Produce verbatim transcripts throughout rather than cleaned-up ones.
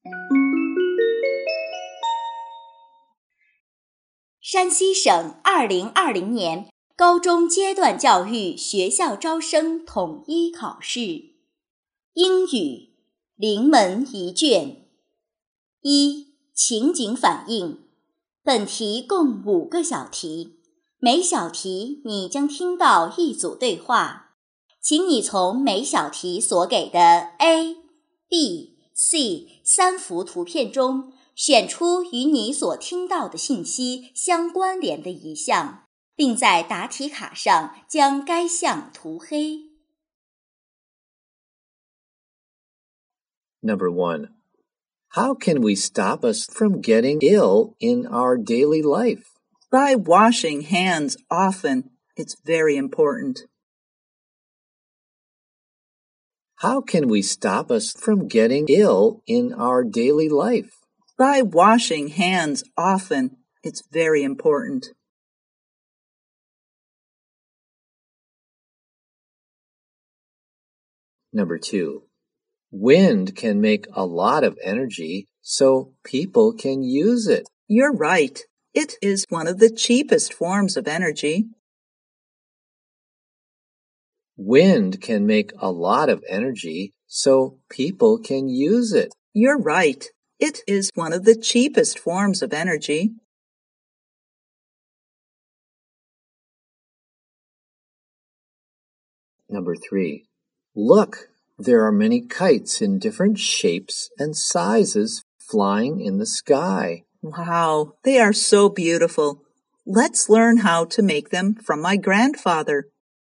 山西省二零二零年高中阶段教育学校招生统一考试。英语临门一卷。一、情景反应。本题共五个小题，每小题你将听到一组对话，请你从每小题所给的 A、B、C 三幅图片中选出与你所听到的信息相关联的一项，并在答题卡上将该项涂黑。 Number one, how can we stop us from getting ill in our daily life? By washing hands often. It's very important. How can we stop us from getting ill in our daily life? By washing hands often. It's very important. Number two, wind can make a lot of energy so people can use it. You're right. It is one of the cheapest forms of energy. Wind can make a lot of energy so people can use it. You're right. It is one of the cheapest forms of energy. Number three, look, there are many kites in different shapes and sizes flying in the sky. Wow, they are so beautiful. Let's learn how to make them from my grandfather.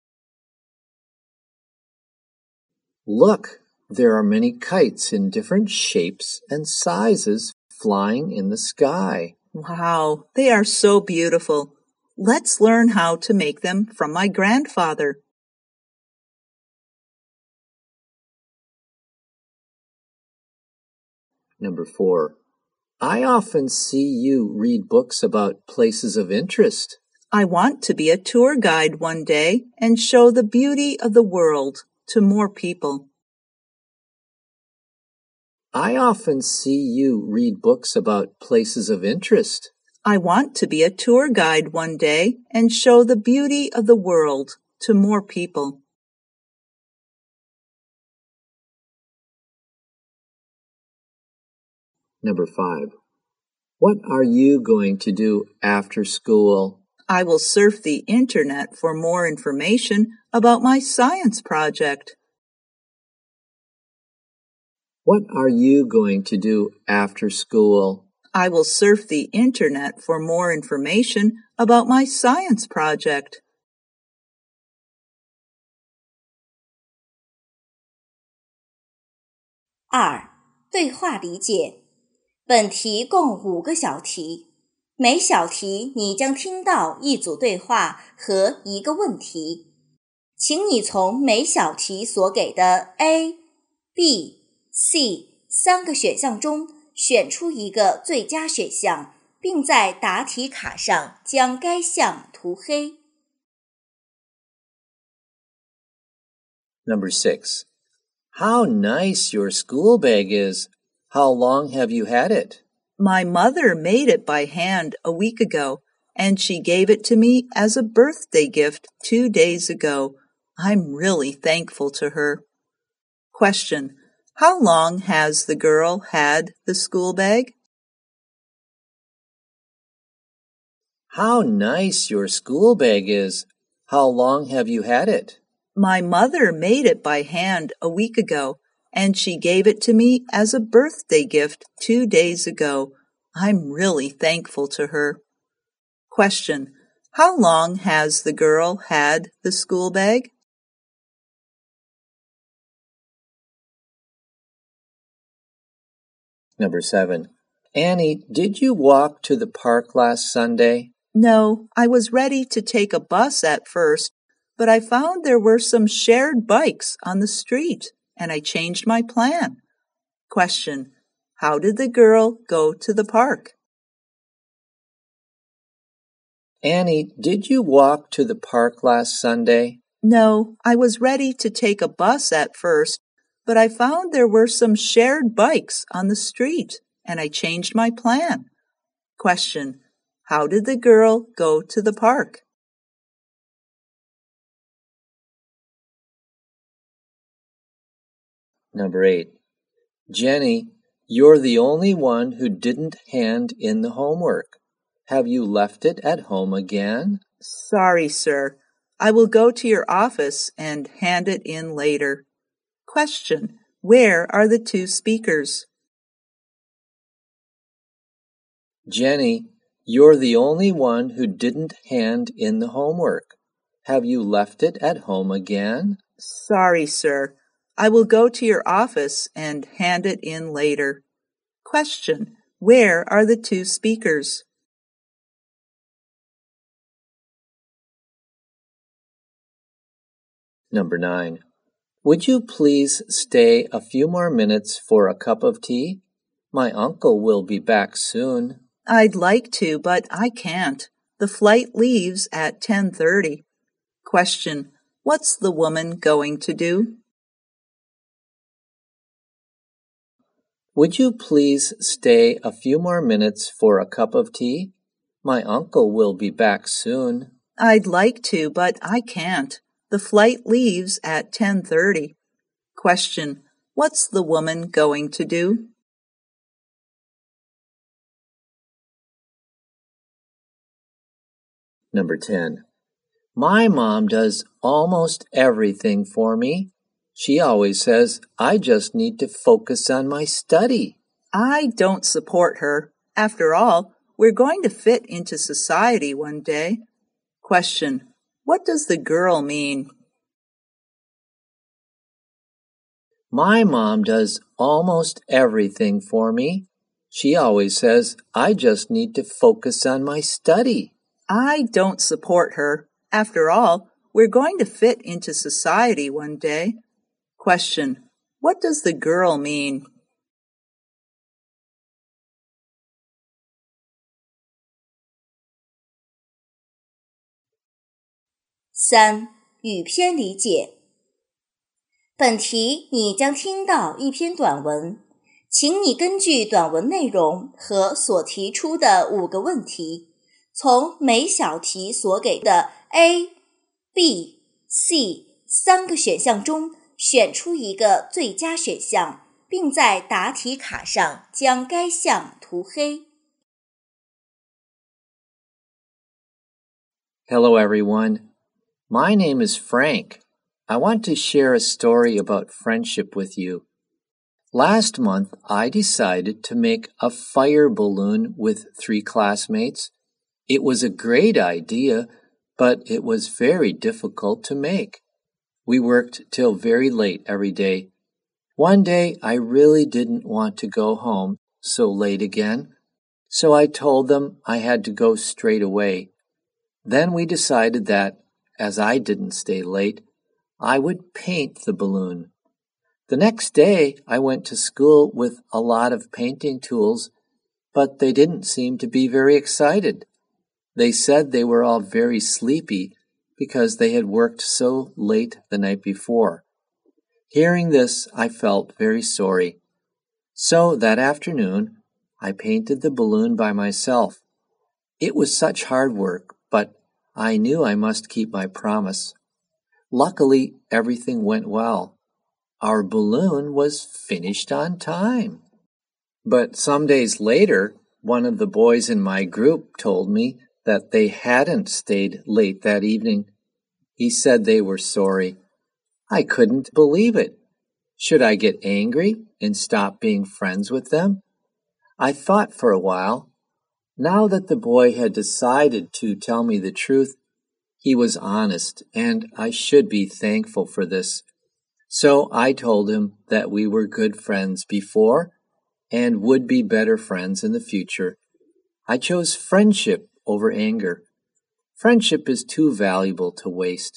Look, there are many kites in different shapes and sizes flying in the sky. Wow, they are so beautiful. Let's learn how to make them from my grandfather. Number four, I often see you read books about places of interest. I want to be a tour guide one day and show the beauty of the world to more people. I often see you read books about places of interest. I want to be a tour guide one day and show the beauty of the world to more people. Number five, what are you going to do after school? I will surf the internet for more information about my science project. What are you going to do after school? I will surf the internet for more information about my science project. 二、对话理解。本题共五个小题，每小题你将听到一组对话和一个问题，请你从每小题所给的 A、B、C 三个选项中选出一个最佳选项，并在答题卡上将该项涂黑。 Number six, how nice your school bag is. How long have you had it? My mother made it by hand a week ago, and she gave it to me as a birthday gift two days ago. I'm really thankful to her. Question: How long has the girl had the school bag? How nice your school bag is. How long have you had it? My mother made it by hand a week ago, and she gave it to me as a birthday gift two days ago. I'm really thankful to her. Question: How long has the girl had the school bag? Number seven, Annie, did you walk to the park last Sunday? No, I was ready to take a bus at first, but I found there were some shared bikes on the street, and I changed my plan. Question: How did the girl go to the park? Annie, did you walk to the park last Sunday? No, I was ready to take a bus at first, but I found there were some shared bikes on the street, and I changed my plan. Question: how did the girl go to the park? Number eight. Jenny, you're the only one who didn't hand in the homework. Have you left it at home again? Sorry, sir. I will go to your office and hand it in later. Question: where are the two speakers? Jenny, you're the only one who didn't hand in the homework. Have you left it at home again? Sorry, sir. I will go to your office and hand it in later. Question: where are the two speakers? Number nine. Would you please stay a few more minutes for a cup of tea? My uncle will be back soon. I'd like to, but I can't. The flight leaves at ten thirty. Question: what's the woman going to do? Would you please stay a few more minutes for a cup of tea? My uncle will be back soon. I'd like to, but I can't. The flight leaves at ten thirty. Question: what's the woman going to do? Number ten. My mom does almost everything for me. She always says I just need to focus on my study. I don't support her. After all, we're going to fit into society one day. Question: what does the girl mean? My mom does almost everything for me. She always says I just need to focus on my study. I don't support her. After all, we're going to fit into society one day. Question: what does the girl mean? 三、语篇理解。本题你将听到一篇短文，请你根据短文内容和所提出的五个问题，从每小题所给的 A、B、C 三个选项中选出一个最佳选项，并在答题卡上将该项涂黑。 Hello, everyone. My name is Frank. I want to share a story about friendship with you. Last month, I decided to make a fire balloon with three classmates. It was a great idea, but it was very difficult to make. We worked till very late every day. One day, I really didn't want to go home so late again, so I told them I had to go straight away. Then we decided that, as I didn't stay late, I would paint the balloon. The next day, I went to school with a lot of painting tools, but they didn't seem to be very excited. They said they were all very sleepy because they had worked so late the night before. Hearing this, I felt very sorry. So that afternoon, I painted the balloon by myself. It was such hard work, but I knew I must keep my promise. Luckily, everything went well. Our balloon was finished on time. But some days later, one of the boys in my group told me that they hadn't stayed late that evening. He said they were sorry. I couldn't believe it. Should I get angry and stop being friends with them? I thought for a while. Now that the boy had decided to tell me the truth, he was honest, and I should be thankful for this. So I told him that we were good friends before and would be better friends in the future. I chose friendship over anger. Friendship is too valuable to waste.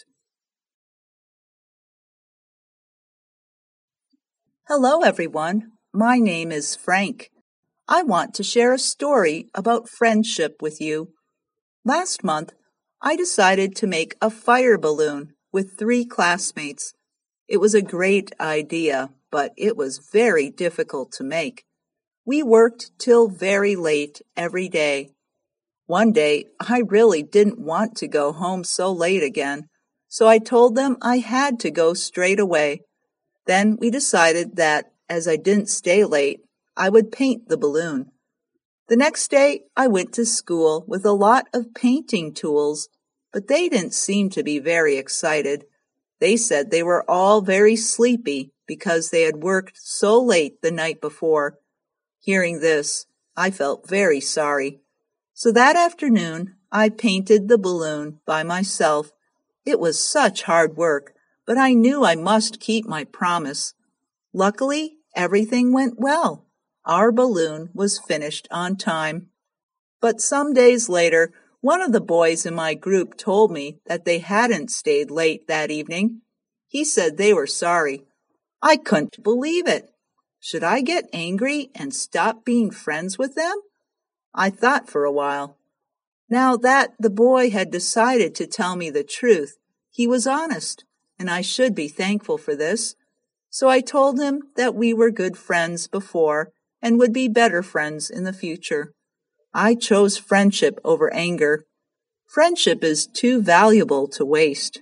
Hello, everyone. My name is Frank. I want to share a story about friendship with you. Last month, I decided to make a fire balloon with three classmates. It was a great idea, but it was very difficult to make. We worked till very late every day. One day, I really didn't want to go home so late again, so I told them I had to go straight away. Then we decided that, as I didn't stay late, I would paint the balloon. The next day, I went to school with a lot of painting tools, but they didn't seem to be very excited. They said they were all very sleepy because they had worked so late the night before. Hearing this, I felt very sorry. So that afternoon, I painted the balloon by myself. It was such hard work, but I knew I must keep my promise. Luckily, everything went well. Our balloon was finished on time. But some days later, one of the boys in my group told me that they hadn't stayed late that evening. He said they were sorry. I couldn't believe it. Should I get angry and stop being friends with them? I thought for a while. Now that the boy had decided to tell me the truth, he was honest, and I should be thankful for this. So I told him that we were good friends before and would be better friends in the future. I chose friendship over anger. Friendship is too valuable to waste.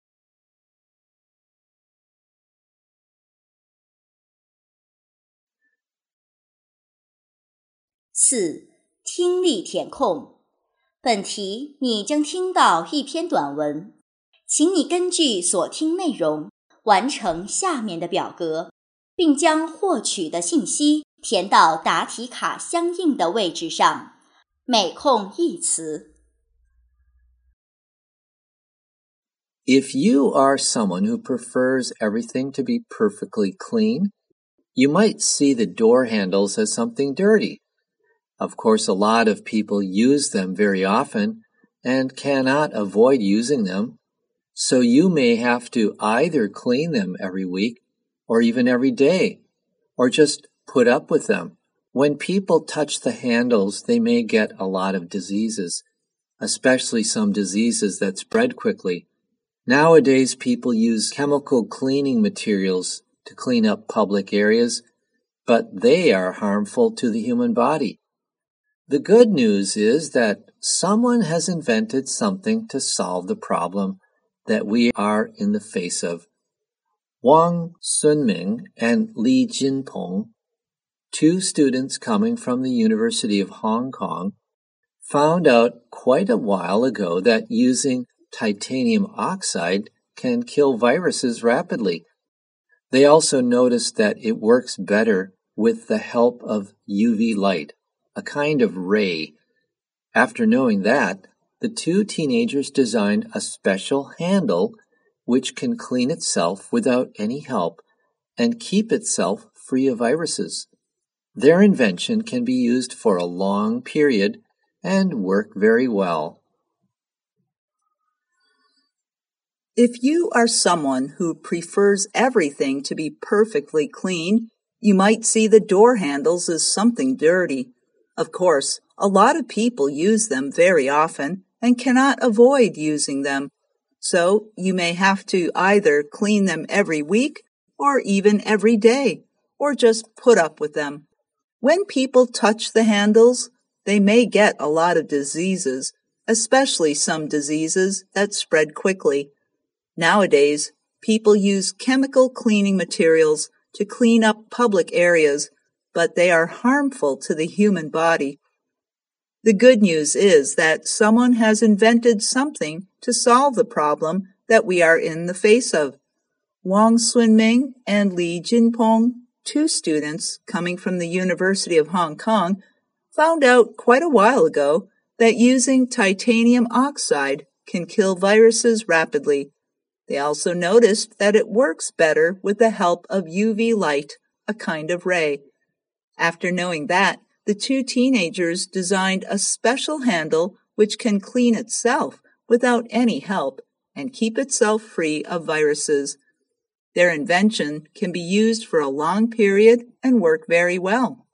四、听力填空。本题你将听到一篇短文，请你根据所听内容完成下面的表格，并将获取的信息填到答题卡相应的位置上，每空一词。 If you are someone who prefers everything to be perfectly clean, you might see the door handles as something dirty. Of course, a lot of people use them very often and cannot avoid using them, so you may have to either clean them every week or even every day, or just put up with them. When people touch the handles, they may get a lot of diseases, especially some diseases that spread quickly. Nowadays, people use chemical cleaning materials to clean up public areas, but they are harmful to the human body. The good news is that someone has invented something to solve the problem that we are in the face of. Wang Sunming and Li Jinpeng, two students coming from the University of Hong Kong, found out quite a while ago that using titanium oxide can kill viruses rapidly. They also noticed that it works better with the help of U V light, a kind of ray. After knowing that, the two teenagers designed a special handle which can clean itself without any help and keep itself free of viruses. Their invention can be used for a long period and work very well. If you are someone who prefers everything to be perfectly clean, you might see the door handles as something dirty. Of course, a lot of people use them very often and cannot avoid using them, so you may have to either clean them every week or even every day, or just put up with them. When people touch the handles, they may get a lot of diseases, especially some diseases that spread quickly. Nowadays, people use chemical cleaning materials to clean up public areas, but they are harmful to the human body. The good news is that someone has invented something to solve the problem that we are in the face of. Wang Sunming and Li Jinpeng, two students coming from the University of Hong Kong, found out quite a while ago that using titanium oxide can kill viruses rapidly. They also noticed that it works better with the help of U V light, a kind of ray. After knowing that, the two teenagers designed a special handle which can clean itself without any help and keep itself free of viruses. Their invention can be used for a long period and work very well.